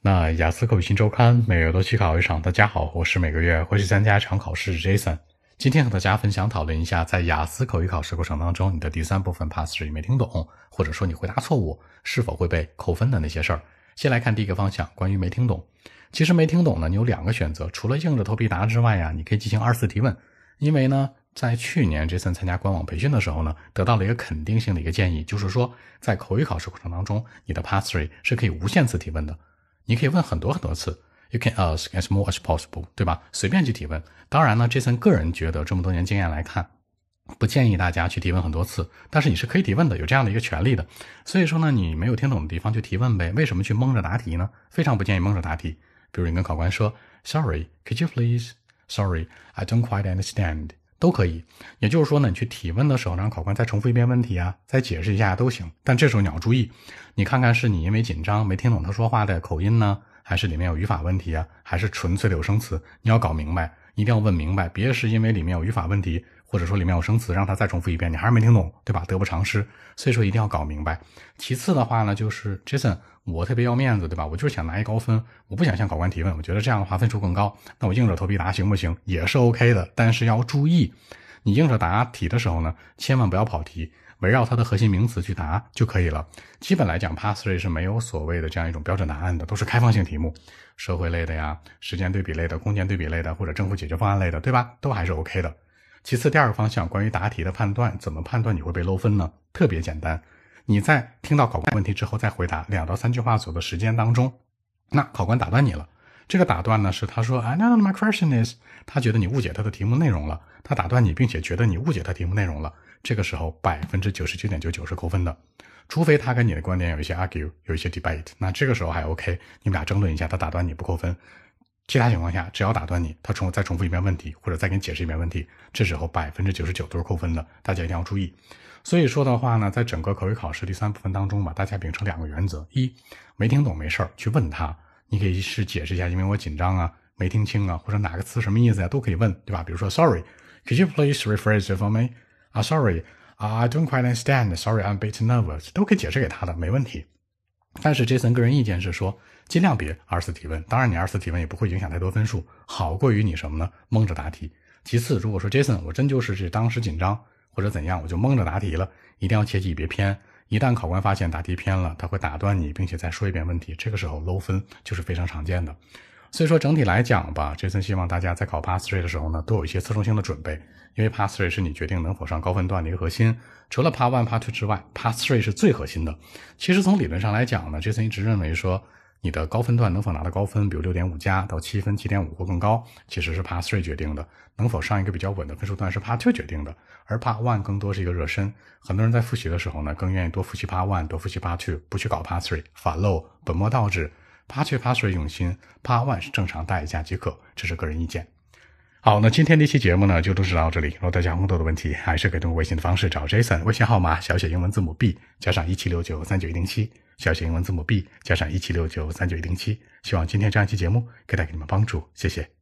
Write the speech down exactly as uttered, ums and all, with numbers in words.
那雅思口语新周刊每月都期考一场，大家好，我是每个月会去参加一场考试 Jason。今天和大家分享讨论一下，在雅思口语考试过程当中，你的第三部分 pass three 没听懂，或者说你回答错误，是否会被扣分的那些事儿。先来看第一个方向，关于没听懂。其实没听懂呢，你有两个选择，除了硬着头皮答之外呀，你可以进行二次提问。因为呢，在去年 Jason 参加官网培训的时候呢，得到了一个肯定性的一个建议，就是说在口语考试过程当中，你的 pass three 是可以无限次提问的。你可以问很多很多次 ，you can ask as more as possible， 对吧？随便去提问。当然呢 ，Jason 个人觉得这么多年经验来看，不建议大家去提问很多次，但是你是可以提问的，有这样的一个权利的。所以说呢，你没有听懂的地方就提问呗。为什么去蒙着答题呢？非常不建议蒙着答题。比如你跟考官说 ，Sorry, could you please? Sorry, I don't quite understand。都可以。也就是说呢，你去提问的时候，让考官再重复一遍问题啊，再解释一下都行。但这时候你要注意，你看看是你因为紧张没听懂他说话的口音呢，还是里面有语法问题啊，还是纯粹的有生词，你要搞明白，一定要问明白，别是因为里面有语法问题，或者说里面有生词，让他再重复一遍，你还是没听懂，对吧？得不偿失。所以说一定要搞明白。其次的话呢，就是 Jason， 我特别要面子，对吧？我就是想拿一高分，我不想向考官提问，我觉得这样的话分数更高，那我硬着头皮答行不行？也是 OK 的，但是要注意，你硬着答题的时候呢，千万不要跑题，围绕它的核心名词去答就可以了。基本来讲 pass three 是没有所谓的这样一种标准答案的，都是开放性题目，社会类的呀，时间对比类的，空间对比类的，或者政府解决方案类的，对吧？都还是 OK 的。其次，第二个方向，关于答题的判断，怎么判断你会被漏分呢？特别简单，你在听到考官问题之后再回答两到三句话左右的时间当中，那考官打断你了。这个打断呢，是他说 I know my question is， 他觉得你误解他的题目内容了，他打断你，并且觉得你误解他题目内容了，这个时候 百分之九十九点九九 是扣分的。除非他跟你的观点有一些 argue， 有一些 debate， 那这个时候还 OK， 你们俩争论一下，他打断你不扣分。其他情况下，只要打断你，他重再重复一遍问题，或者再给你解释一遍问题，这时候 百分之九十九 都是扣分的，大家一定要注意。所以说的话呢，在整个口语考试第三部分当中吧，大家秉承两个原则：一，没听懂没事儿，去问他，你可以是解释一下，因为我紧张啊，没听清啊，或者哪个词什么意思啊，都可以问，对吧？比如说 Sorry, could you please rephrase it for me? 啊 Sorry, I don't quite understand. Sorry, I'm a bit nervous. 都可以解释给他的，没问题。但是 Jason 个人意见是说，尽量别二次提问。当然你二次提问也不会影响太多分数，好过于你什么呢？蒙着答题。其次，如果说 Jason 我真就是这当时紧张或者怎样，我就蒙着答题了，一定要切记别偏。一旦考官发现答题偏了，他会打断你，并且再说一遍问题，这个时候漏分就是非常常见的。所以说整体来讲吧， Jason 希望大家在考 pass three 的时候呢，都有一些侧重性的准备，因为 pass three 是你决定能否上高分段的一个核心。除了 part one part two 之外， pass three 是最核心的。其实从理论上来讲呢， Jason 一直认为说你的高分段能否拿到高分，比如 六点五 加到七分 七点五 或更高，其实是 pass three 决定的。能否上一个比较稳的分数段是 part two 决定的，而 part one 更多是一个热身。很多人在复习的时候呢，更愿意多复习 part one， 多复习 part two， 不去搞 pass three， 反漏本末倒置。part two pass three 用心， part one 是正常带一下即可，这是个人意见。好，那今天这期节目呢就录制到这里。如果大家有更多的问题，还是可以通过微信的方式找 Jason， 微信号码小写英文字母 B 加上一七六九三九一零七，小写英文字母 B 加上一七六九三九一零七。希望今天这样一期节目可以带给你们帮助，谢谢。